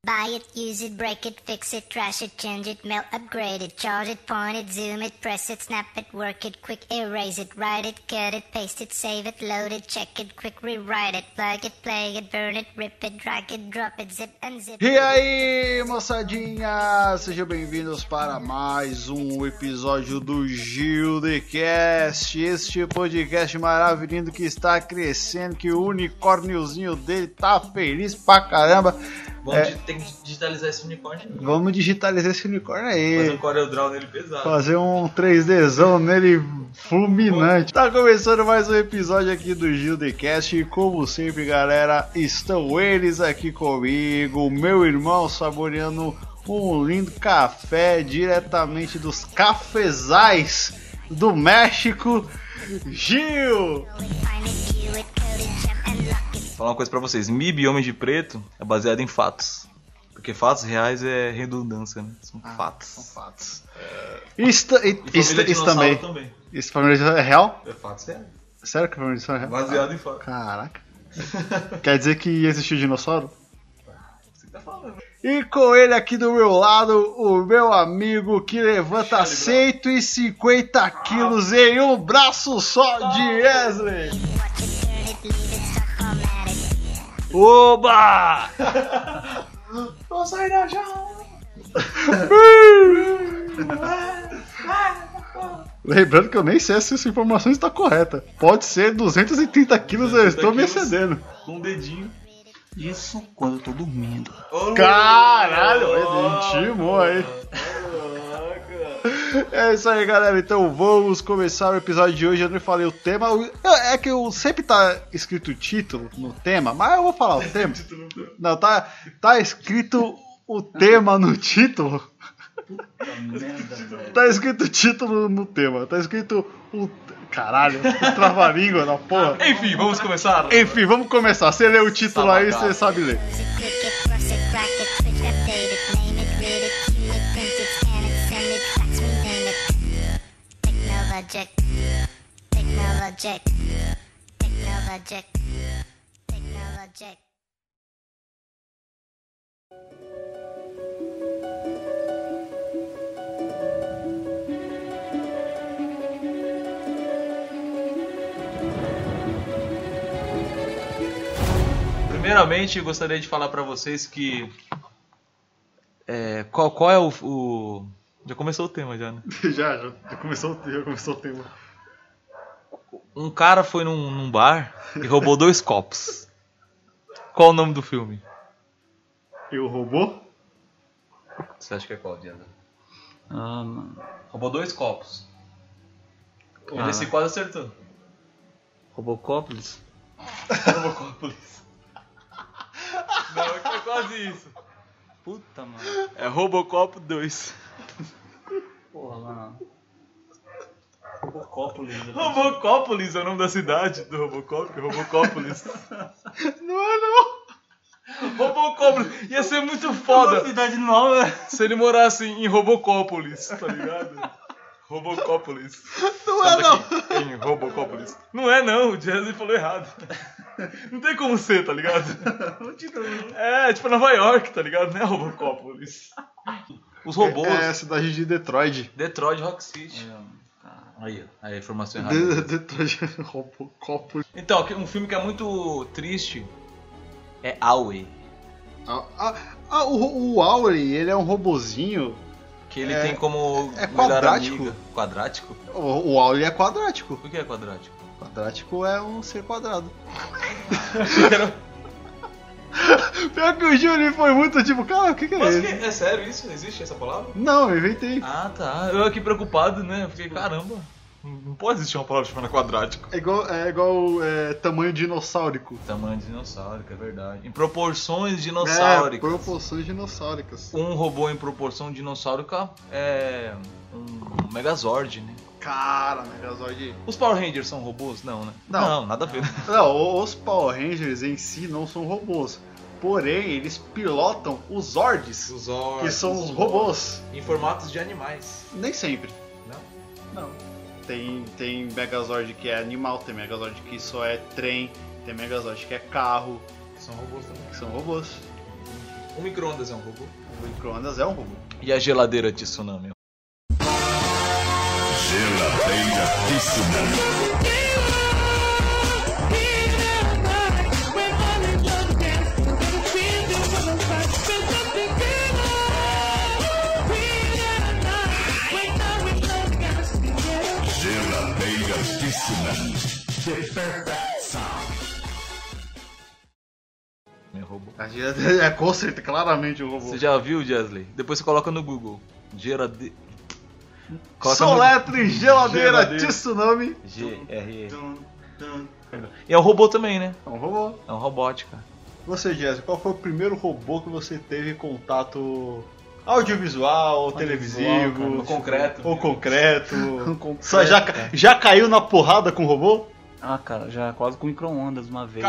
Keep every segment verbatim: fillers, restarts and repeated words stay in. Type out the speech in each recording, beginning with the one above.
Buy it, use it, break it, fix it, trash it, change it, melt, upgrade it, charge it, point it, zoom it, press it, snap it, work it, quick erase it, write it, cut it, paste it, save it, load it, check it, quick rewrite it, plug it, play it, burn it, rip it, drag it, drop it, zip and zip. E aí, moçadinha, sejam bem-vindos para mais um episódio do GildeCast, este podcast maravilhoso que está crescendo, que o unicórniozinho dele tá feliz pra caramba. Vamos é, tem que digitalizar esse unicórnio. Vamos digitalizar esse unicórnio aí. Fazer um CorelDRAW nele pesado. Fazer um três Dzão nele fulminante. Tá começando mais um episódio aqui do GildeCast e como sempre, galera, estão eles aqui comigo, meu irmão saboreando um lindo café diretamente dos cafezais do México, Gil! Vou falar uma coisa pra vocês, M I B Homem de Preto é baseado em fatos. Porque fatos reais é redundância, né? São ah, fatos. São fatos. É... Isso, e, isso, isso também. também. Isso família é real? É fatos reais. Sério que a família é real? Baseado ah, em fatos. Caraca. Quer dizer que existiu dinossauro? Você que tá falando. E com ele aqui do meu lado, o meu amigo que levanta cento e cinquenta quilos em um braço só de Wesley. Oba! Vou sair da jaula! Lembrando que eu nem sei se essa informação está correta. Pode ser duzentos e trinta quilos, eu estou me excedendo. Com um dedinho. Isso quando eu tô dormindo. Oh, Caralho, oh, intimou aí. É isso aí, galera. Então vamos começar o episódio de hoje. Eu não falei o tema. É que eu sempre tá escrito o título no tema, mas eu vou falar o tema. Não, tá, tá escrito o tema no título. Puta merda, velho. Tá escrito o título no tema. Tá escrito o. Caralho, trava-língua na porra. Enfim, vamos começar? Enfim, vamos começar. Você lê o título aí, você sabe ler. Technologic, technologic, technologic, technologic. Primeiramente, eu gostaria de falar pra vocês que é, qual, qual é o, o... Já começou o tema, já, né? já, já, já, começou, já começou o tema. Um cara foi num, num bar e roubou dois copos. Qual o nome do filme? E o robô? Você acha que é qual, Diana? Ah, mano. Roubou dois copos. Ah. Ele se quase acertou. Robocópolis? Robocópolis. Não, é quase isso. Puta, mano. É Robocop dois. Porra, mano. Robocópolis. Robocópolis é o nome da cidade do Robocop, Robocópolis. Não é não. Robocópolis. Ia ser muito foda. É uma cidade nova. Se ele morasse em Robocópolis, tá ligado? Robocópolis. Não é não. Em Robocópolis. Não é não, o Jazzy falou errado. Não tem como ser, tá ligado? É, tipo Nova York, tá ligado? Não é Robocópolis. Os robôs. É, é a cidade de Detroit. Detroit Rock City. É. Aí, aí a informação errada. De, Detroit Robocópolis. Então, um filme que é muito triste é Aue. Ah, ah, ah, o, o Auri, ele é um robozinho. Que ele é, tem como é melhor quadrático. amiga. Quadrático? O, o Auri é quadrático. Por que é quadrático? Quadrático é um ser quadrado. Ah, Pior que o Júlio foi muito tipo, cara, o que, que é Mas isso? que, é sério isso? Existe essa palavra? Não, eu inventei. Ah, tá. Eu aqui preocupado, né? Eu fiquei, caramba, não pode existir uma palavra chamada quadrático. É igual, é igual é, tamanho dinossáurico. Tamanho dinossáurico, é verdade. Em proporções dinossáricas. É, proporções dinossáricas. Um robô em proporção dinossáurica é um Megazord, né? Cara, Megazord. Os Power Rangers são robôs? Não, né? Não. Não, nada a ver. Não, os Power Rangers em si não são robôs. Porém, eles pilotam os Zords, Os Zords, que são os robôs. Em formatos de animais. Nem sempre. Não? Não. Tem, tem Megazord que é animal, tem Megazord que só é trem, tem Megazord que é carro. São robôs também. Que são robôs. O micro-ondas é um robô. O micro-ondas é um robô. E a geladeira de tsunami? Geladeira de tsunami. Geladeira de tsunami. The perfect sound. Meu robô. A geladeira é com certeza, claramente um robô. Você já viu, Jesley? Depois você coloca no Google. Geladeira. Soletre geladeira, Geladeira. tsunami. G R E. E é um robô também, né? É um robô. É um robótica. Você, Jéssica, qual foi o primeiro robô que você teve contato audiovisual, ou televisivo, cara, ou concreto. ou concreto? concreto, Só já, cara. já caiu na porrada com o robô? Ah, cara, já quase com micro-ondas uma vez.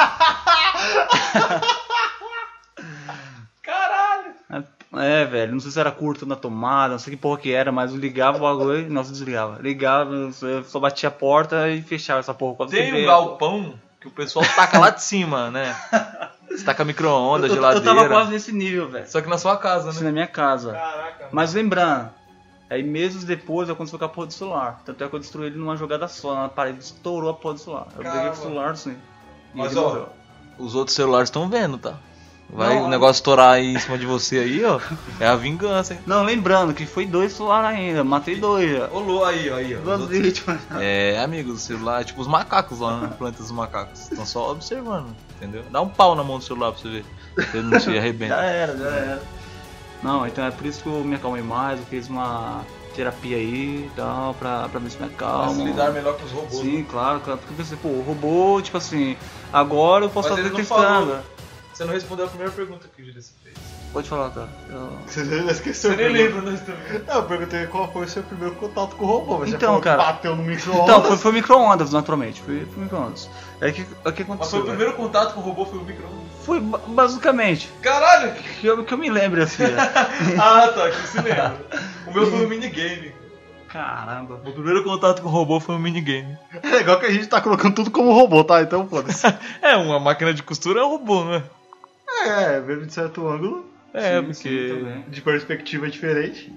Caralho! É, velho, não sei se era curto na tomada, não sei que porra que era, mas eu ligava o bagulho e nossa, desligava. Ligava, eu só batia a porta e fechava essa porra. Quase Tem que um galpão que o pessoal taca lá de cima, né? Você taca micro-ondas, eu, geladeira. eu tava quase nesse nível, velho. Só que na sua casa, Assim, né? na minha casa. Caraca. Mas lembrando, aí meses depois aconteceu com a porra do celular. Tanto é que eu destruí ele numa jogada só, na parede, estourou a porra do celular. Eu Caramba. peguei o celular assim. E Mas ele ó, morreu. os outros celulares estão vendo, tá? Vai Não, o negócio estourar aí em cima de você aí, ó. É a vingança, hein? Não, lembrando que foi dois celulares ainda, matei dois já. Olô aí, aí, ó. Duas vítimas. É, amigos, o celular, tipo os macacos lá no Planeta dos Macacos. Estão só observando, entendeu? Dá um pau na mão do celular pra você ver. Se ele não te Já arrebenta. era, já era. Não, então é por isso que eu me acalmei mais, eu fiz uma terapia aí e tal, pra, pra ver se me acalma. melhor com os robôs. Sim, claro, claro. Porque eu pensei, pô, o robô, tipo assim, agora eu posso Mas estar ele não testando. falou. Você não respondeu a primeira pergunta que o Júlio fez. Pode falar, cara. Eu... Você já esqueceu? Você nem a pergunta? lembra, nós também. Não, eu perguntei qual foi o seu primeiro contato com o robô. Mas você Então, falou que cara- bateu no micro-ondas. Então, foi, foi micro-ondas, naturalmente. Foi, foi micro-ondas. É que, é que aconteceu. Mas foi o velho. primeiro contato com o robô foi o micro-ondas. Foi ba- basicamente. Caralho! Que eu, que eu me lembro assim. né? Ah, tá, que se lembra. O meu foi um minigame. Caramba. O primeiro contato com o robô foi um minigame. É legal que a gente tá colocando tudo como robô, tá? Então foda-se. É, uma máquina de costura é um robô, né? É, vendo de certo ângulo, É, Sim, porque. sim, também. de perspectiva diferente.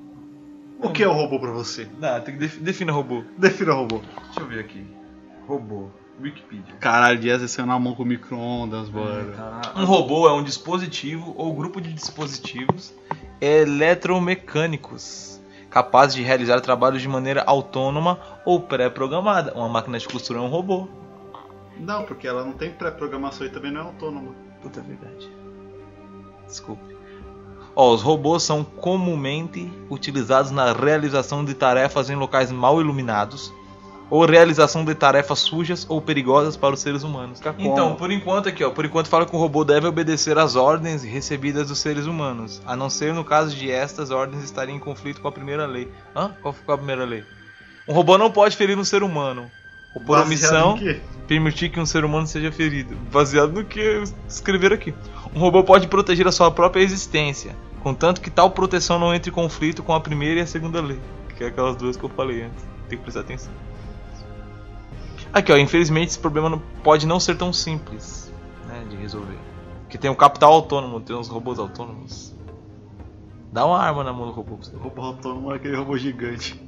O que é o robô pra você? Não, tem que defi- defina robô. Defina o robô. Deixa eu ver aqui. Robô. Wikipedia. Caralho, Dias desceu na mão com micro-ondas, mano. Um robô é um dispositivo ou grupo de dispositivos eletromecânicos capazes de realizar trabalhos de maneira autônoma ou pré-programada. Uma máquina de costura é um robô. Não, porque ela não tem pré-programação e também não é autônoma. Puta verdade. Desculpe. Ó, os robôs são comumente utilizados na realização de tarefas em locais mal iluminados ou realização de tarefas sujas ou perigosas para os seres humanos. Fica como? Então, por enquanto aqui, ó, por enquanto fala que o robô deve obedecer às ordens recebidas dos seres humanos, a não ser no caso de estas ordens estarem em conflito com a primeira lei. Hã? Qual foi a primeira lei? Um robô não pode ferir um ser humano. Ou por Baseado omissão, em quê? permitir que um ser humano seja ferido. Baseado no que escreveram aqui. Um robô pode proteger a sua própria existência, contanto que tal proteção não entre em conflito com a primeira e a segunda lei. Que é aquelas duas que eu falei antes. Tem que prestar atenção. Aqui, ó, infelizmente esse problema não, pode não ser tão simples, né, de resolver. Porque tem um capital autônomo, tem uns robôs autônomos. Dá uma arma na mão do robô pra você. O robô autônomo é aquele robô gigante.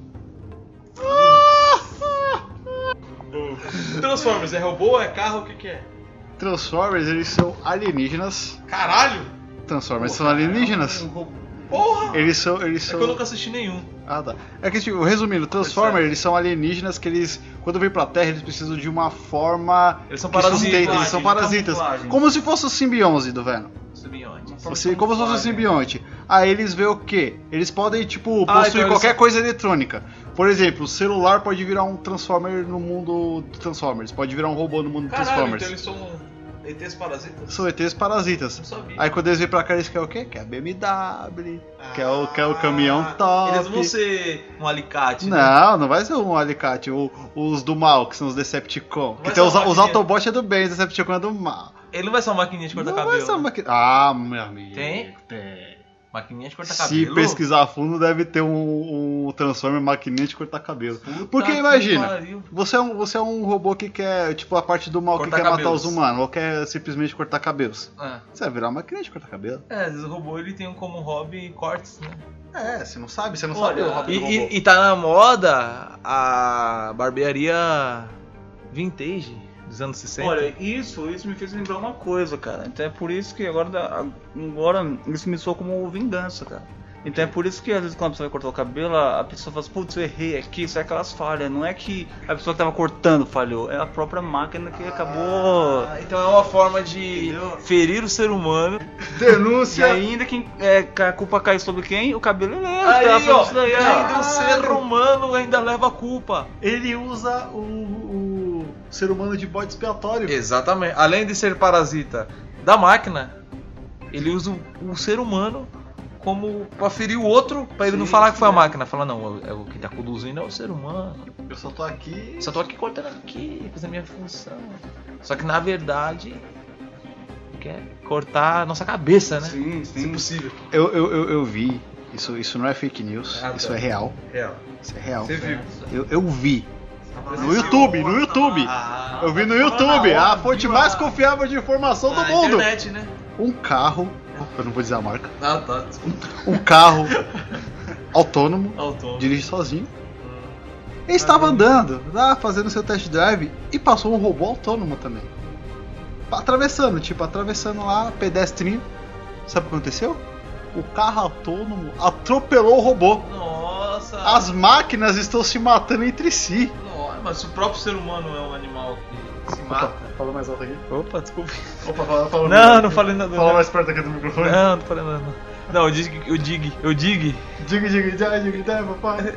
Transformers, é robô, é carro, o que que é? Transformers, eles são alienígenas. Caralho! Transformers são alienígenas. Porra! Eles são. Eles É são... que eu nunca assisti nenhum. Ah, tá. É que, tipo, resumindo, Transformers, eles são alienígenas que eles, quando vêm pra Terra, eles precisam de uma forma Eles são que parasitas. sustenta, eles são parasitas. Camuflagem. Como se fosse o simbionte do Venom. Simbionte. Assim, como se fosse o simbionte. Aí eles vê o quê? Eles podem, tipo, Ah, possuir então eles qualquer são- coisa eletrônica. Por exemplo, o celular pode virar um Transformer no mundo do Transformers. Pode virar um robô no mundo do Caralho, Transformers. então eles são E Tês parasitas? São E Tês parasitas. Não sabia. Aí quando eles vêm pra cá, eles querem o quê? Quer a B M W, quer, o, quer o caminhão top. Eles não vão ser um alicate, né? Não, não vai ser um alicate. O- os do mal, que são os Decepticon. Vai Que ser tem os, uma os maquininha. Autobots é do bem, os Decepticon é do mal. Ele não vai ser uma maquininha de cortar Não vai cabelo. ser uma né? maqui- Ah, meu amigo. Tem? Tem. Maquininha de cortar Se cabelo? pesquisar a fundo, deve ter um, um Transformer maquininha de cortar cabelo. Puta Porque que imagina, pariu. você é, um, você é um robô que quer, tipo, a parte do mal Cortar que quer cabelos. matar os humanos, ou quer simplesmente cortar cabelos. É. Você vai virar uma maquininha de cortar cabelo. É, às vezes o robô ele tem como hobby cortes, né? É, você não sabe, você não Olha, sabe o hobby E, do robô. e, e tá na moda a barbearia vintage dos anos sessenta. Olha, isso, isso me fez lembrar uma coisa, cara. Então é por isso que agora, dá- agora isso me soa como vingança, cara. Então é por isso que às vezes quando a pessoa vai cortar o cabelo, a a pessoa fala, putz, eu errei aqui, isso é aquelas falhas. Não é que a pessoa que tava cortando falhou, é a própria máquina que acabou. Ah, então é uma forma de Entendeu? ferir o ser humano. E Denúncia! ainda quem é, a culpa cai sobre quem? O cabelo é mesmo. Aí, tá? ó, Isso daí, ó. ainda o ser humano ainda leva a culpa. Ele usa o, o ser humano de bode expiatório. Exatamente. Além de ser parasita da máquina, ele usa o, o ser humano como pra ferir o outro, pra ele Sim, não falar que foi a é. máquina. Fala, não, é o que tá conduzindo é o ser humano. Eu só tô aqui. Só tô aqui cortando aqui, fazendo a minha função. Só que na verdade quer cortar a nossa cabeça, né? Sim, Se sim. possível. Eu, eu, eu, eu vi. Isso, isso não é fake news, Ah, tá. isso é real. Real. Isso é real. Você viu? Eu, eu vi. No YouTube, no YouTube. Ah, Eu vi no YouTube, a fonte mais confiável de informação do na mundo. internet, né? Um carro, eu não vou dizer a marca, Ah, tá. Desculpa. um carro autônomo, Autônomo. dirige sozinho. Ele estava andando lá, fazendo seu test drive e passou um robô autônomo também. Atravessando, tipo, atravessando lá, pedestrinho. Sabe o que aconteceu? O carro autônomo atropelou o robô. Nossa. As máquinas estão se matando entre si. Nossa, mas o próprio ser humano é um animal que se mata. Fala mais alto aqui. Opa, desculpa. Opa, fala, fala Não, não falei nada. Fala não. mais perto aqui do microfone. Não, não falei nada. Não, não eu dig, eu dig, eu dig. Diga, diga, diga, diga, diga, papai.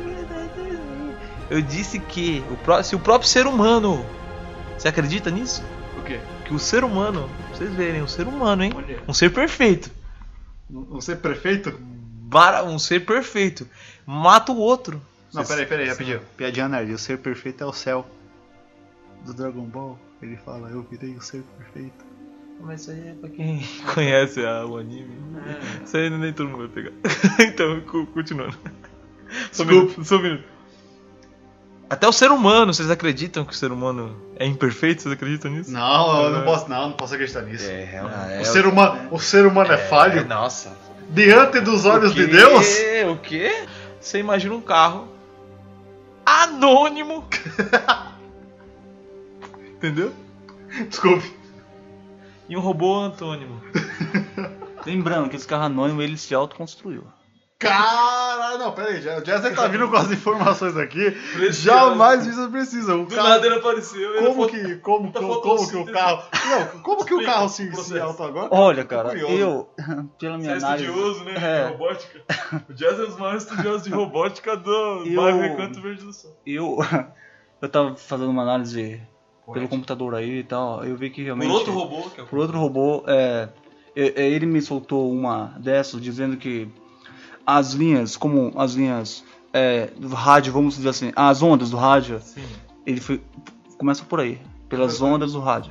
Eu disse que o pró- se o próprio ser humano. Você acredita nisso? O quê? Que o ser humano, pra vocês verem, o ser humano, hein? Olha. Um ser perfeito. Você prefeito? Bara- Um ser perfeito. Mata o outro. Não, Vocês- peraí, peraí, rapidinho. Piadinha nerd, o ser perfeito é o céu. Do Dragon Ball, ele fala, eu virei o ser perfeito. Mas isso aí é pra quem conhece a- o anime. Isso aí nem todo mundo vai pegar. Então, cu- continuando. Só um Desculpa. minuto, só um minuto. Até o ser humano, vocês acreditam que o ser humano é imperfeito? Vocês acreditam nisso? Não, eu não É. posso, não, não posso acreditar nisso. Ah, O ser humano, o ser humano é, falho Nossa. diante dos olhos O quê? de Deus. O quê? Você imagina um carro anônimo. Entendeu? Desculpe. E um robô antônimo. Lembrando que esse carro anônimo ele se autoconstruiu. Caralho, não, peraí, já- o Jazzer tá vindo com as informações aqui. Precioso. Jamais isso precisa. O Do carro, nada ele apareceu. ele como foi- que, como, Puta como, como que o fotossíntese. carro. Não, como que o Explica carro o se, se processo. auto agora? Olha, Tô cara, curioso. eu, pela Você minha é análise. estudioso, né? É. De robótica. O Jazz é um dos maiores estudiosos de robótica do Eu- bairro Recanto Verde do Sul. Eu, eu tava fazendo uma análise pelo computador aí e tal, eu vi que Por realmente. outro robô, que é o Por outro robô, é, é, é, ele me soltou uma dessas dizendo que as linhas, como as linhas é, do rádio, vamos dizer assim, as ondas do rádio, Sim. ele foi. Começa por aí, pelas ondas do rádio.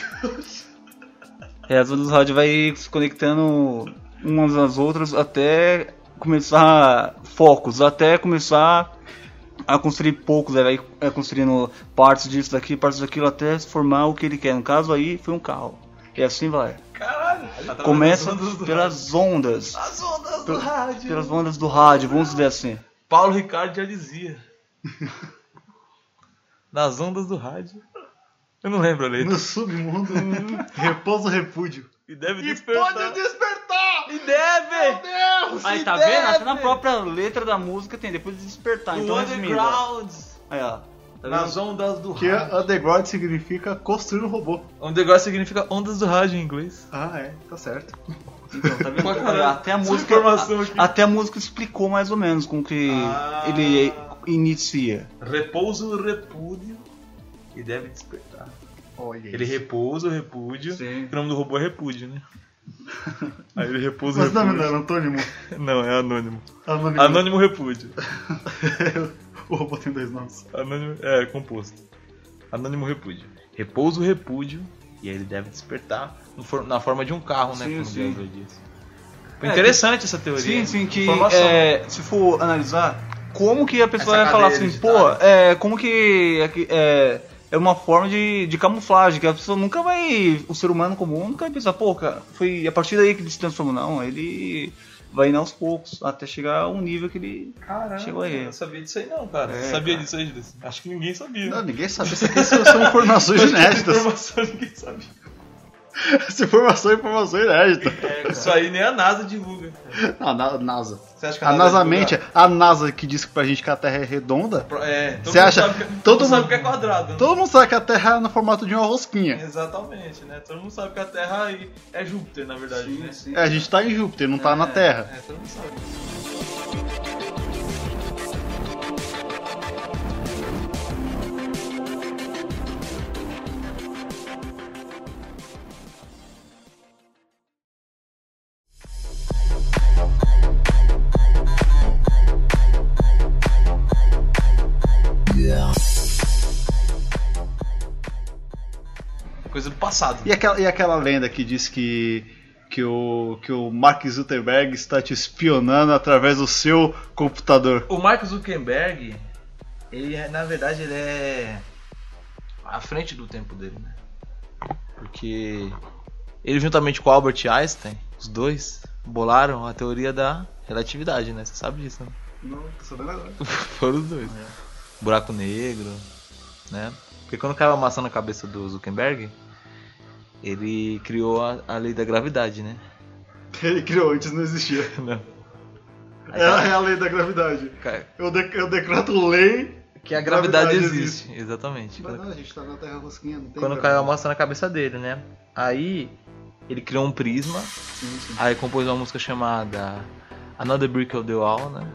É, as ondas do rádio vai se conectando umas às outras até começar focos, até começar a construir poucos, aí vai é, construindo partes disso daqui, partes daquilo, até se formar o que ele quer. No caso aí foi um carro. E assim vai. Caralho. Através Começa das ondas do pelas ondas. rádio. As ondas do rádio. Pelas ondas do rádio, vamos dizer assim. Paulo Ricardo já dizia. Nas ondas do rádio. Eu não lembro a letra. No submundo, repouso repúdio. E deve E despertar. pode despertar! E deve! Deus! Aí Se tá deve. vendo? Até na própria letra da música tem depois de despertar. O Então resumindo. ó. underground. Aí ó. Tá Nas vendo? ondas do Que rádio. underground significa construir um robô. Underground significa ondas do rádio em inglês. Ah, é, tá certo. Então, tá vendo? Pra caralho. Até a Essa música. informação aqui. a- até a música explicou mais ou menos como que Ah. ele inicia. Repouso, repúdio. E deve despertar. Olha Ele isso. repousa o repúdio. Sim. O nome do robô é repúdio, né? Aí ele repousa o Mas o nome repúdio. não era antônimo? Não, é anônimo. Anônimo. Anônimo repúdio. O robô tem dois nomes. Anônimo, é, composto. Anônimo repúdio. Repousa o repúdio. E aí ele deve despertar no for- na forma de um carro, né? Sim, como sim. o Dias disse. É interessante essa teoria. Sim, sim, que Informação. é, se for analisar, como que a pessoa Essa vai falar cadeia assim, pô, hereditária. é, como que é, que- é, é uma forma de, de camuflagem, que a pessoa nunca vai, o ser humano comum nunca vai pensar, pô, cara, foi a partir daí que ele se transformou, não, ele vai indo aos poucos, até chegar a um nível que ele Caramba, chegou aí. eu não sabia disso aí não, cara. É, Você sabia cara. disso aí, Julius? Acho que ninguém sabia. Não, ninguém sabe. Isso aqui são informações inéditas. Informação ninguém sabia. Essa informação é informação inédita. Isso aí nem a NASA divulga. Não, a Na- NASA. Você acha que A NASA divulga? mente, a NASA que diz pra gente que a Terra é redonda, É, todo Você mundo acha- sabe que, todo todo mundo sabe mundo- que é quadrado. né? todo mundo sabe que a Terra é no formato de uma rosquinha. Exatamente, né? Todo mundo sabe que a Terra aí é Júpiter, na verdade, né? É, a gente tá em Júpiter, não tá na Terra. É, todo mundo sabe. Coisa do passado. E aquela, e aquela lenda que diz que, que, o, que o Mark Zuckerberg está te espionando através do seu computador. O Mark Zuckerberg, ele é, na verdade, ele é à frente do tempo dele, né? Porque ele juntamente com o Albert Einstein, os dois bolaram a teoria da relatividade, né? Você sabe disso, né? Não, tô sabendo agora. Foram os dois. Buraco negro, né? Porque quando caiu a maçã na cabeça do Zuckerberg, ele criou a, a lei da gravidade, né? Ele criou, antes não existia. Não. Aí É, tá- é a lei da gravidade. Cara, Eu, de, eu decreto lei. que a gravidade, Gravidade existe. Exatamente. Mas não, a gente tá na Terra rosquinha, não tem Quando caiu a gravidade. maçã na cabeça dele, né? Aí ele criou um prisma, Sim, sim. aí compôs uma música chamada Another Brick of the Wall, né?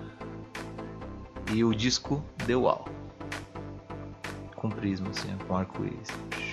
E o disco The Wall. Com prisma, assim, com arco-íris.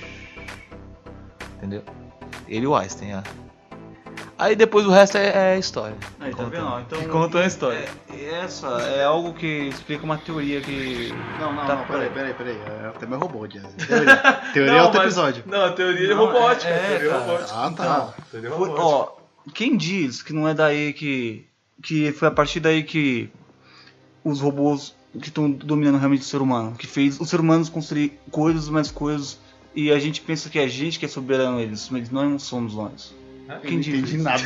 Entendeu? Ele e o Einstein, é. Aí depois o resto é, é história. Aí, tá Conta- vendo? ó? Então, que conta a história. É, essa é algo que explica uma teoria que. Não, não, tá não, por peraí, aí. peraí, peraí. É, até meu robô, Jazz. Teoria, teoria é outro mas- episódio. Não, a teoria é Não, robótica. é- a teoria é, cara. robótica. Ah, tá. Teoria Foi- robótica. ó, quem diz que não é daí que. que foi a partir daí que os robôs que estão dominando realmente o ser humano, que fez os seres humanos construir coisas mais coisas e a gente pensa que é a gente que é soberano eles, mas nós não somos nós. Eu Quem não diz entendi isso? nada.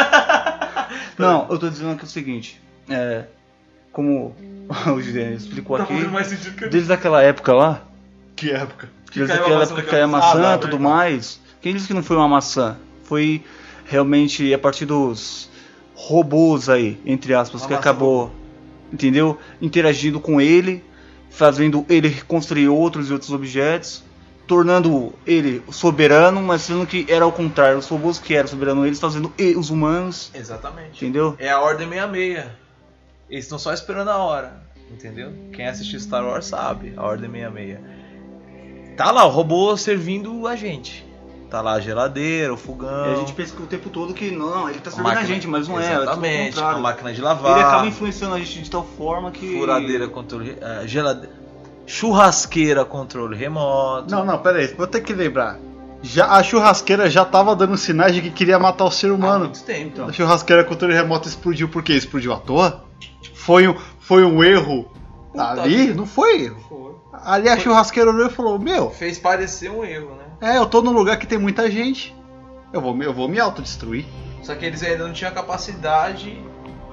Não, eu tô dizendo aqui o seguinte, é, como o Juliano explicou Tá aqui, fazendo mais sentido que eu desde aquela época lá, Que época? desde caiu a aquela maçã época na que caiu a cabeça. maçã Ah, e tá, tudo verdade. mais, quem disse que não foi uma maçã? Foi realmente a partir dos robôs aí, entre aspas, Uma que maçã acabou, entendeu? Interagindo com ele, fazendo ele construir outros e outros objetos, tornando ele soberano, mas sendo que era ao contrário, os robôs que eram soberanos, eles fazendo e- os humanos, Exatamente. entendeu? É a ordem sessenta e seis. Eles estão só esperando a hora. Entendeu? Quem assistiu Star Wars sabe. A ordem sessenta e seis. Tá lá o robô servindo a gente. Tá lá a geladeira, o fogão. E a gente pensa que o tempo todo que não, ele tá a servindo a máquina- gente, mas não é, é tudo ao Exatamente. A contrário. máquina de lavar. Ele acaba influenciando a gente de tal forma que Furadeira, controle. eh, geladeira. Churrasqueira, controle remoto. Não, não, peraí, vou ter que lembrar. Já, a churrasqueira já tava dando sinais de que queria matar o ser Há humano. muito tempo. Então. A churrasqueira controle remoto explodiu por quê? Explodiu à toa? Foi um, foi um erro Puta ali? vida. Não foi erro. Foi. Ali a churrasqueira olhou e falou: Meu, Fez parecer um erro, né? é, eu tô num lugar que tem muita gente. Eu vou, me- eu vou me autodestruir. Só que eles ainda não tinham a capacidade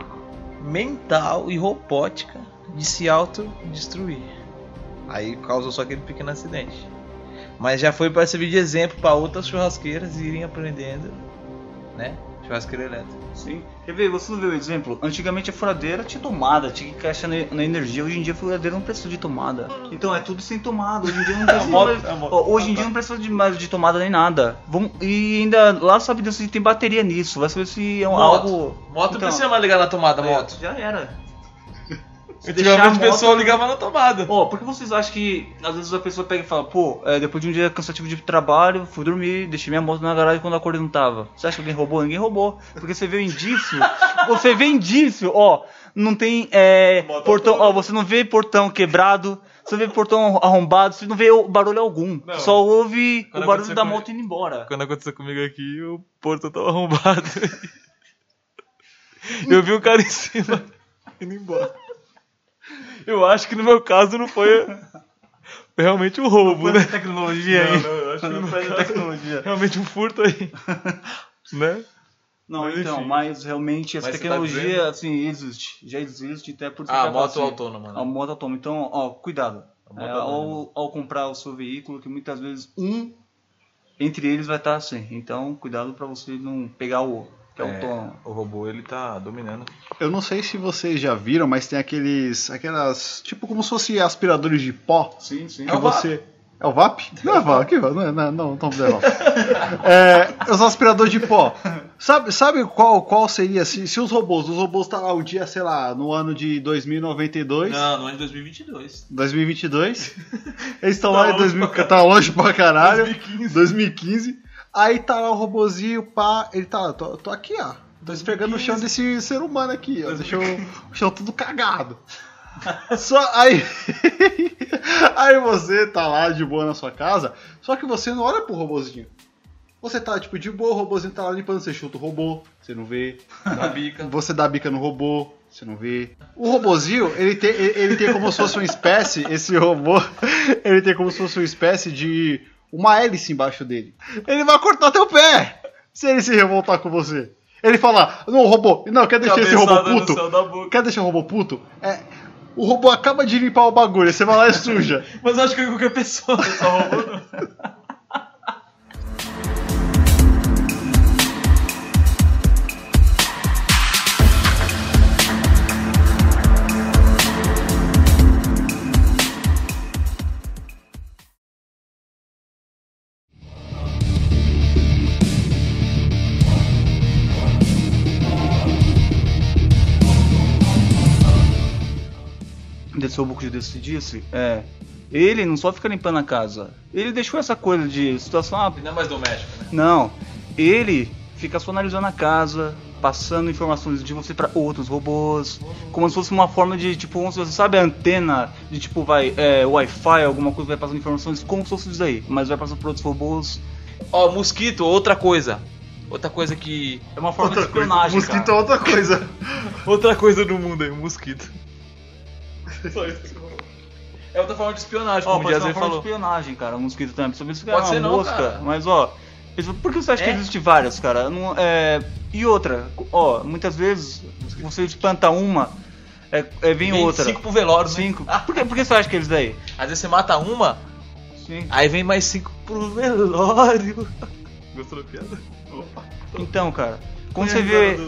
mental e robótica de se autodestruir. Aí causou só aquele pequeno acidente. Mas já foi para servir de exemplo para outras churrasqueiras irem aprendendo, né? Churrasqueira elétrica. Sim. Quer ver, você não viu o exemplo? Antigamente a furadeira tinha tomada, tinha que encaixar na, na energia. Hoje em dia a furadeira não precisa de tomada. Então é tudo sem tomada. Hoje em dia não precisa, moto- mais, é a moto. ó, hoje em dia não precisa de mais de tomada nem nada. Vamos, e ainda lá sabe Deus se tem bateria nisso. Vai saber se é um, Moto. algo. Moto não Então, precisa mais ligar na tomada, aí, ó, moto. Já era. Se Antigamente deixar o a pessoal moto- ligava na tomada. Ó, por que vocês acham que às vezes a pessoa pega e fala, pô, é, depois de um dia cansativo de trabalho, fui dormir, deixei minha moto na garagem quando a acordei não tava. Você acha que alguém roubou? Ninguém roubou. Porque você vê o indício, você vê indício, ó, não tem é, Moto portão, toda. ó, você não vê portão quebrado, você vê portão arrombado, você não vê o- barulho algum. Não. Só ouve Quando o barulho aconteceu da comigo- moto indo embora. Quando aconteceu comigo aqui, o portão tava arrombado. Eu vi um cara em cima indo embora. Eu acho que no meu caso não foi, foi realmente um roubo, né? Tecnologia Não, aí. não, eu acho que Não no foi caso, tecnologia. realmente um furto aí. Né? Não, Mas, então, enfim. mas realmente essa Mas você tá tecnologia, dizendo? assim, existe. Já existe, até por isso Ah, que eu falo moto assim, autônoma, né? A moto autônoma. Então, ó, cuidado. A moto É, autônoma. ao, ao comprar o seu veículo, que muitas vezes um entre eles vai estar assim. Então, cuidado pra você não pegar o que é É, autônomo. o robô ele tá dominando. Eu não sei se vocês já viram, mas tem aqueles. aquelas. Tipo como se fosse aspiradores de pó. Sim, sim. Que você. É o V A P? Não é V A P, que não é, não, é- não, não, não é V A P. É, os aspiradores de pó. Sabe, sabe qual, qual seria se, se os robôs, os robôs tá lá o dia, sei lá, no ano de dois mil e noventa e dois, Não, não é de dois mil e vinte e dois. dois mil e vinte e dois. Eles estão Tá lá em longe dois mil, pra tá longe pra caralho. dois mil e quinze. dois mil e quinze. Aí tá lá o robozinho, pá, ele tá lá, tô, tô aqui, ó. Tô esfregando o chão desse ser humano aqui, ó. Deixou o chão tudo cagado. Só aí. Aí você tá lá de boa na sua casa, só que você não olha pro robozinho. Você tá tipo de boa, o robozinho tá lá limpando, você chuta o robô, você não vê. Da bica. Você dá a bica no robô, você não vê. O robozinho, ele tem, ele ele tem como se fosse uma espécie, esse robô, ele tem como se fosse uma espécie de uma hélice embaixo dele. Ele vai cortar teu pé se ele se revoltar com você. Ele fala, não, robô, não, quer deixar esse robô Cabeçada no puto? céu da boca. Quer deixar o robô puto? É, o robô acaba de limpar o bagulho, você vai lá e suja. Mas eu acho que é qualquer pessoa, só robô não. Desse robô que eu desse disse, é. Ele não só fica limpando a casa. Ele deixou essa coisa de situação. Ah, Ele não é mais doméstico, né? não. Ele fica só analisando a casa, passando informações de você para outros robôs, como se fosse uma forma de, tipo, como se você sabe a antena de tipo, vai, é, Wi-Fi, alguma coisa, vai passando informações como se fosse isso aí, mas vai passando para outros robôs. Ó, mosquito, outra coisa. Outra coisa que. É uma forma Outra de coisa. espionagem, Mosquito é cara. outra coisa. Outra coisa do mundo aí, mosquito. Só isso. É outra forma de espionagem, Ó, como o pode ser uma Diazer forma de falou. espionagem, cara, o mosquito também. Você pensa que Pode é ser uma não, mosca, cara. mas ó, por que você acha que É. existe várias, cara? Não, é... E outra, ó, muitas vezes você espanta uma, é, é, vem, Vem outra. cinco pro velório, né? Cinco. Por que, por que você acha que eles daí? Às vezes você mata uma, Sim. aí vem mais cinco pro velório. Gostou da piada? Então, cara, quando você vê.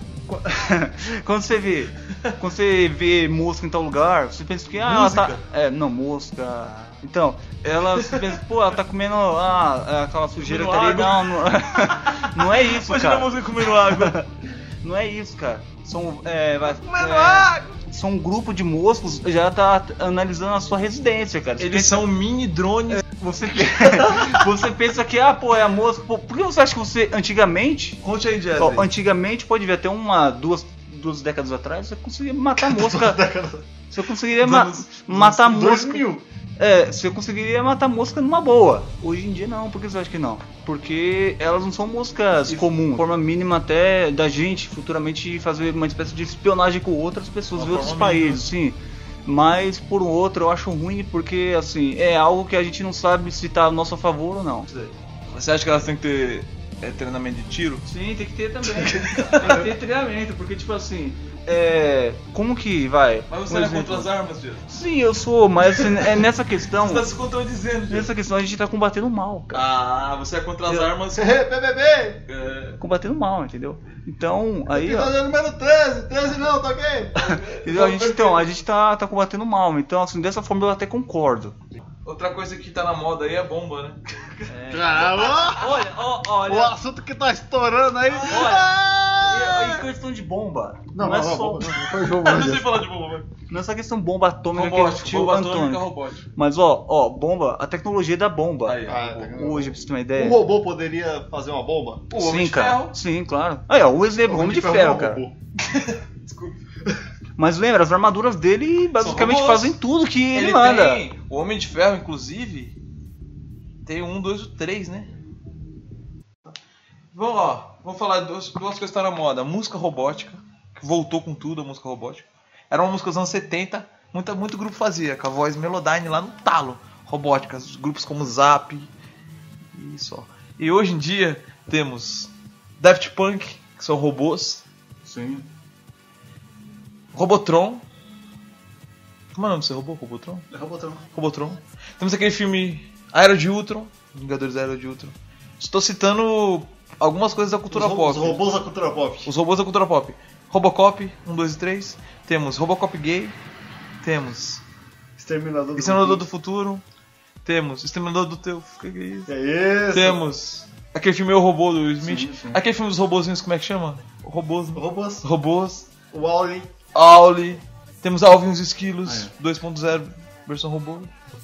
Quando você vê. Quando você vê mosca em tal lugar, você pensa que ah, ela Música? tá. É, não, mosca. Então, ela você pensa, pô, ela tá comendo ah, é aquela sujeira que Comendo tá ali. Não, não, não é isso, Imagina a cara. música comendo água. Não é isso, cara. São. É, vai- Comendo é, água. são um grupo de moscos já tá analisando a sua residência, cara. Você Eles pensa- são mini drones. Você, você pensa que, ah, pô, é a mosca. Pô, por que você acha que você, antigamente, Conte aí, Jazzy. ó, antigamente, pode ver até uma, duas, duas décadas atrás, você conseguia matar mosca. Você conseguiria ma Dos- matar dois mosca. mil. É, você conseguiria matar mosca numa boa. Hoje em dia não, por que você acha que não? Porque elas não são moscas comuns. Forma mínima até da gente futuramente fazer uma espécie de espionagem com outras pessoas Uma de outros forma países, sim. Mas por um outro eu acho ruim porque assim, é algo que a gente não sabe se tá a nosso favor ou não. Você acha que elas têm que ter é, treinamento de tiro? Sim, tem que ter também. tem que ter treinamento, porque tipo assim, é. Como que vai? Mas você Um não é exemplo. contra as armas, Jazzy? Sim, eu sou, mas assim, é nessa questão. Você tá se contradizendo, Jazzy. Nessa questão a gente tá combatendo o mal, cara. Ah, você é contra as Eu- armas. B B B! É, Combatendo o mal, entendeu? Então, aí, ó. Episódio número treze, treze não, tá ok? Entendeu? A gente, então, a gente tá, tá combatendo o mal. Então, assim, dessa forma eu até concordo. Outra coisa que tá na moda aí é bomba, né? Caramba! Olha, ó, O olha. assunto que tá estourando aí. Olha, em questão de bomba, não, é só. Foi jogo, Eu não sei falar de bomba, velho. Não é só questão bomba atômica que é Robótico, tio bomba atômica Antônio. robótica. Mas ó, ó, bomba, a tecnologia da bomba. Aí, ó. Ah, tá. Hoje, pra você ter uma ideia. Um robô poderia fazer uma bomba? O Homem Sim, de cara. Ferro. Sim, claro. Aí, ó, o exemplo, Homem de Ferro, não é um cara. robô. Mas lembra, as armaduras dele basicamente robôs. fazem tudo que ele, Ele manda. tem. O Homem de Ferro, inclusive, tem um, dois ou três, né? Vamos lá, vamos falar de duas, duas coisas que estão na moda. Música robótica, que voltou com tudo a música robótica. Era uma música dos anos setenta, muita, muito grupo fazia, com a voz Melodyne lá no talo, robótica, grupos como Zap e só. E hoje em dia temos Daft Punk, que são robôs, Sim. Robotron. Como é o nome desse robô? Robotron? É Robotron. Robotron. Temos aquele filme Era de Ultron, Vingadores da Era de Ultron. Estou citando algumas coisas da cultura Os, ro- pop. os robôs da cultura pop. Os robôs da cultura pop. Robocop, um, dois e três. Temos Robocop gay. Temos Exterminador do Exterminador Futuro. do Futuro. Temos Exterminador do Teu. O que que é isso? É isso. Temos aquele filme Eu Robô do Will Smith. Sim, sim. Aquele filme dos robôzinhos, como é que chama? Robôs. Robôs. Robôs. O Wall-E. Auli. Temos Alvin e os Esquilos, Ah, é. dois ponto zero, versão robô.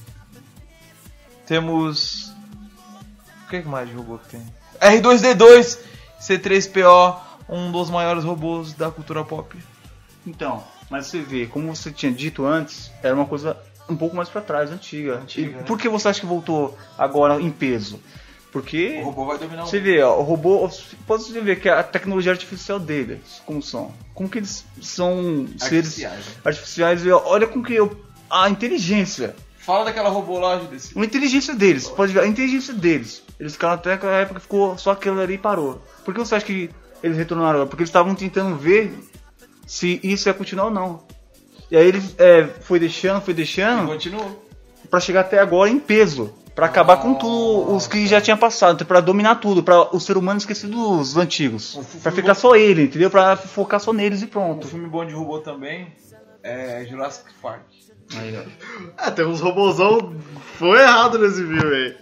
Temos. O que mais de robô que tem? R dois D dois, C três P O, um dos maiores robôs da cultura pop. Então, mas você vê, como você tinha dito antes, era uma coisa um pouco mais pra trás, antiga. Antiga, E né? por que você acha que voltou agora em peso? Porque O robô vai dominar o você vê, ó, o robô, pode você ver que a tecnologia artificial deles, como são? Como que eles são seres Artificiais, né? artificiais? E ó, olha com que eu, a inteligência, Fala daquela robô lá, desse. a inteligência deles, pode ver, a inteligência deles. Eles ficaram até aquela época que ficou só aquilo ali e parou. Por que você acha que eles retornaram agora? Porque eles estavam tentando ver se isso ia continuar ou não. E aí eles é, foi deixando, foi deixando, Continuou. pra chegar até agora em peso. Pra acabar com tudo os que já tinha passado, pra dominar tudo, pra o ser humano esquecer dos antigos. O filme Pra ficar bom- só ele, entendeu? Pra focar só neles e Um pronto. filme bom de robô também é Jurassic Park. Aí, ó. Ah, tem uns robôzão. Foi errado nesse filme aí.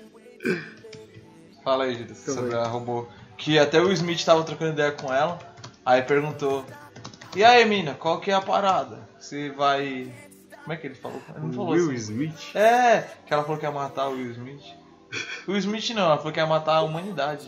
Fala aí, Judas, sobre a robô. Que até o Will Smith tava trocando ideia com ela. Aí perguntou: E aí, mina, qual que é a parada? Você vai. Como é que ele falou? Ele não falou Will assim. Smith? É, que ela falou que ia matar o Will Smith. O Will Smith não, ela falou que ia matar a humanidade.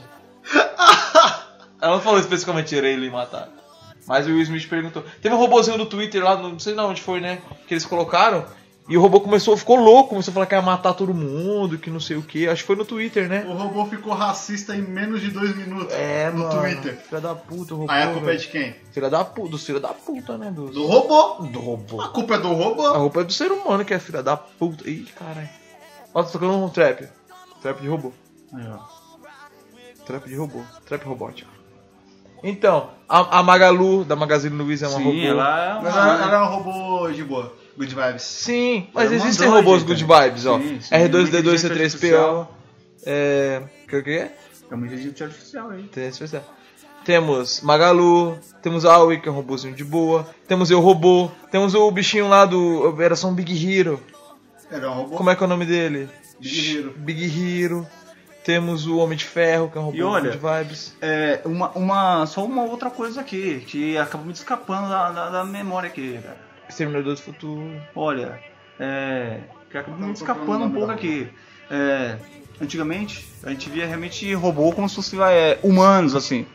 Ela não falou especificamente ele matar. Mas o Will Smith perguntou. Teve um robôzinho do Twitter lá, não sei de onde foi, né? Que eles colocaram. E o robô começou, ficou louco, começou a falar que ia matar todo mundo, que não sei o que. Acho que foi no Twitter, né? O robô ficou racista em menos de dois minutos É, no mano. Twitter. Filha da puta, o robô. Aí a culpa é velho. de quem? Filha da puta, dos filha da puta, né? Dos... Do robô. Do robô. A culpa é do A robô. roupa é do ser humano que é filha da puta. Ih, caralho. Ó, tô tocando um trap. Trap de robô. Aí, ó. Trap de robô. Trap robótico. Então, a, a Magalu, da Magazine Luiza, é uma Sim, robô. ela é Mas uma... ela, ela é um robô de boa. Good vibes. Sim, mas Ela é uma existem androide, robôs cara. good vibes, ó. Sim, sim. R dois D dois, C Inteligência três P O. artificial. É. O que que é? É uma inteligência artificial aí. Inteligência artificial. Temos Magalu, temos a Aoi, que é um robôzinho de boa. Temos Eu Robô. Temos o bichinho lá do. Era só um Big Hero. Era um robô. Como é que é o nome dele? Big Hero. Big Hero. Temos o Homem de Ferro, que é um robô E olha, good vibes. É, uma, uma, só uma outra coisa aqui, que acabou me escapando da, da, da memória aqui, cara. Exterminador do Futuro. Olha, é, que acabou me Tô escapando procurando um o pouco nome aqui. É, antigamente, a gente via realmente robô como se fossem é, humanos, assim.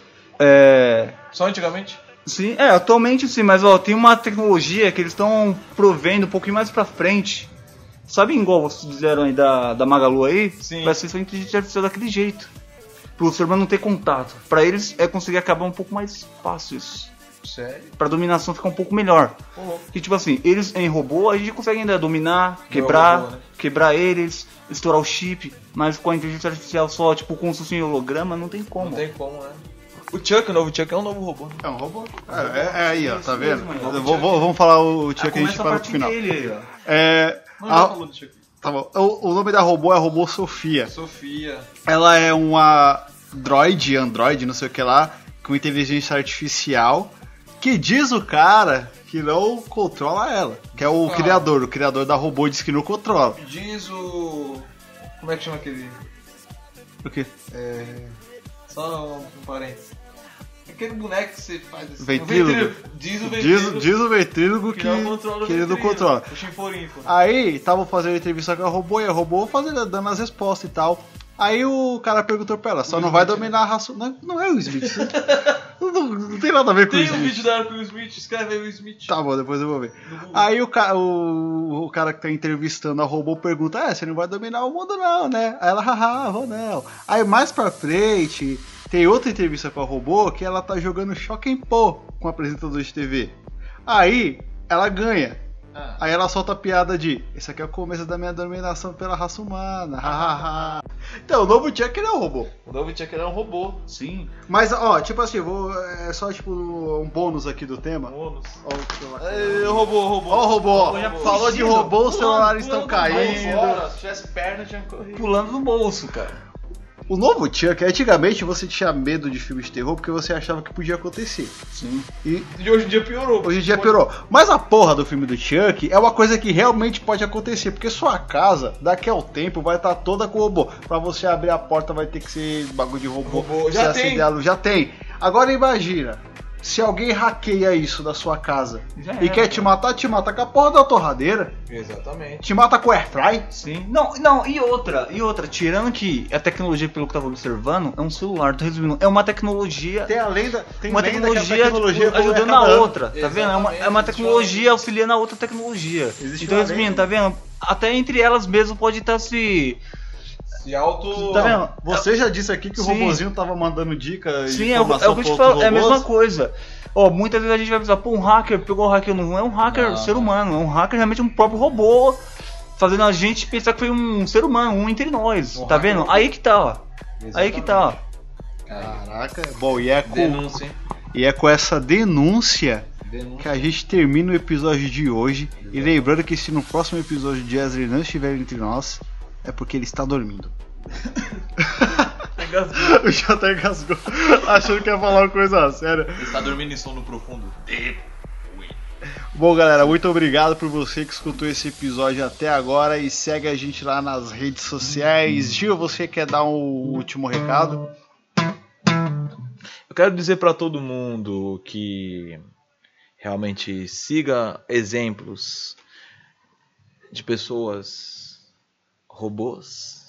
É, Só antigamente? sim, é, atualmente sim, mas ó, tem uma tecnologia que eles estão provendo um pouquinho mais pra frente. Sabe igual vocês fizeram aí da, da Magalu aí? Sim. Vai ser só inteligência artificial daquele jeito. Pro ser humano não ter contato. Pra eles é conseguir acabar um pouco mais fácil isso. Sério? Pra dominação ficar um pouco melhor. Uhum. Que tipo assim, eles em robô a gente consegue ainda dominar, quebrar, robô, né? quebrar eles, estourar o chip, mas com a inteligência artificial só, tipo, como se fosse um holograma, não tem como. Não tem como, né? O Chuck, o novo Chuck, é um novo robô. Né? É um robô. É, é- é aí, ó, tá Isso vendo? mesmo, aí, ó. Eu vou- vou- vamos falar o tio Ah, que a gente começa a para pro partir final. dele aí, ó. É. Não, a- já falou do Chuck. Tá bom. O, o nome da robô é Robô Sofia. Sofia. Ela é uma droid, android, não sei o que lá, com inteligência artificial, que diz o cara que não controla ela. Que é o Ah. criador. O criador da robô diz que não controla. Diz o. Como é que chama aquele. O quê? É. Só um, um parênteses. Aquele boneco que você faz assim. Ventrílogo. o ventrílogo. Diz o Diz, ventrílogo. diz o ventrílogo que, que não controla o que ele não ventrílogo. controla. O chinforinfo. Aí, estavam fazendo entrevista com a robô e a robô fazendo, dando as respostas e tal. Aí o cara perguntou pra ela, só O não vai Smith, dominar a raça. Não, não é o Smith. não, não- não tem nada a ver com o Tem um Smith. vídeo da hora com o Smith, escreve aí o Smith. Tá bom, depois eu vou ver. No Google. Aí o, ca o, o cara que tá entrevistando a robô pergunta: É, você não vai dominar o mundo, não, né? Aí ela, haha, vou não. Aí mais pra frente, Tem outra entrevista com a robô que ela tá jogando Choque em Pô com o apresentador de T V. Aí ela ganha. Ah. Aí ela solta a piada de: esse aqui é o começo da minha dominação pela raça humana. Hahaha. Então, o novo Chuck ele é um robô. O novo Chuck ele é um robô. Sim. Mas, ó, tipo assim, vou, é só tipo um bônus aqui do tema. Bônus. Ó, o celular. É, robô, robô. Ó o robô. robô já Falou de robô, os celulares estão caindo. Fora, se tivesse perna, tinha corrido. Pulando no bolso, cara. O novo Chuck, antigamente você tinha medo de filmes de terror porque você achava que podia acontecer. Sim. E E hoje em dia piorou. hoje em dia piorou. Mas a porra do filme do Chuck é uma coisa que realmente pode acontecer, porque sua casa, daqui ao tempo, vai estar toda com robô. Pra você abrir a porta vai ter que ser bagulho de robô. Robô. Você Já acender tem. a luz. Já tem. Agora imagina, se alguém hackeia isso da sua casa Já e era, quer te matar, te mata com a porra da torradeira, Exatamente. te mata com airfry. Sim. Não, não, e outra, e outra, tirando que a tecnologia, pelo que eu tava observando, é um celular, tô resumindo, é uma tecnologia. Tem a lenda, tem uma lenda que a tecnologia, tecnologia tipo, ajudando a a cada ano. outra, tá vendo? É uma, é uma tecnologia auxiliando a outra tecnologia. Existe Então, uma resumindo, lenda. tá vendo? Até entre elas mesmo pode estar se. Se auto... Tá vendo? Você já disse aqui que o Sim. robozinho tava mandando dica e Sim, é o, informação é o que eu te pra outros falo, é a mesma robôs. coisa. Ó, muitas vezes a gente vai pensar, pô, um hacker pegou o hacker, não é um hacker Não, ser não. humano, é um hacker realmente um próprio robô, fazendo a gente pensar que foi um ser humano, um entre nós, Um tá hacker. vendo? Aí que tá, ó. Aí que tá, ó. Caraca, bom, e é com, Denúncia, hein? e é com essa denúncia Denúncia. que a gente termina o episódio de hoje. E lembrando que se no próximo episódio de Ezra não estiver entre nós, é porque ele está dormindo. Engasgou. O Jota engasgou, achando que ia falar uma coisa séria. Ele está dormindo em sono profundo. Bom, galera, muito obrigado por você que escutou esse episódio até agora e segue a gente lá nas redes sociais. Gil, você quer dar um último recado? Eu quero dizer pra todo mundo que realmente siga exemplos de pessoas robôs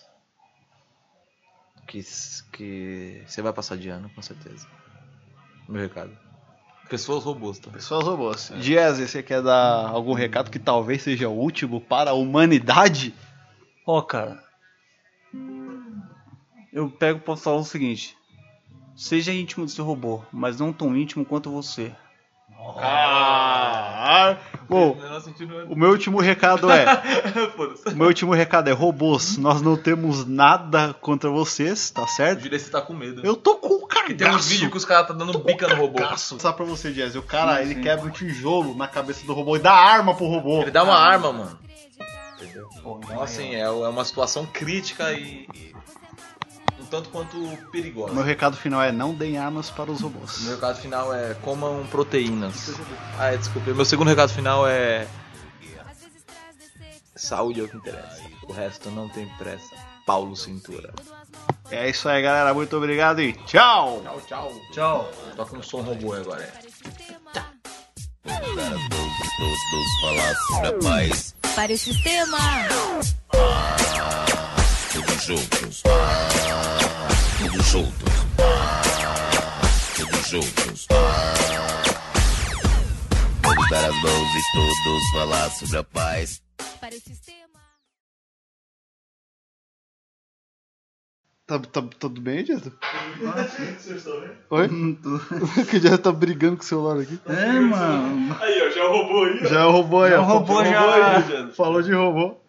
que que você vai passar de ano, com certeza. Meu recado. Pessoas robôs, tá? Pessoas robôs. É. Jazzy, você quer dar algum recado que talvez seja o último para a humanidade? Ó, cara. Eu pego e posso falar o seguinte. Seja íntimo do seu robô, mas não tão íntimo quanto você. Ah! Bom, o meu último recado é... o meu último recado é: robôs, nós não temos nada contra vocês, tá O certo? Júlio, você tá com medo. Eu tô com um Porque tem uns cagaço. vídeos que os caras tá dando bica no robô. Só pra você, Jazzy, o cara, Sim, ele sim. quebra um tijolo na cabeça do robô e dá arma pro robô. Ele dá uma arma, mano. Entendeu? Então, assim, é, é uma situação crítica e, e um tanto quanto perigosa. O meu recado final é: não deem armas para os O robôs. meu recado final é: comam proteínas. Ah, é, desculpa. Meu segundo recado final é: saúde é o que interessa. O resto não tem pressa. Paulo Cintura. É isso aí, galera. Muito obrigado e tchau! Tchau, tchau. Tchau. Toca um som robô agora. É. Todos falar sobre a paz. Para o sistema. Todos juntos. Todos juntos. Todos juntos. Todos dar as mãos e todos falar sobre a paz. Para o sistema. Tá, tá tudo bem, Jazzy? Oi? Que o Jazzy tá brigando com o celular aqui. É, mano. Aí, ó, já roubou aí. Já é o robô aí, Já é ó. o robô, Falou já. aí, Falou de robô.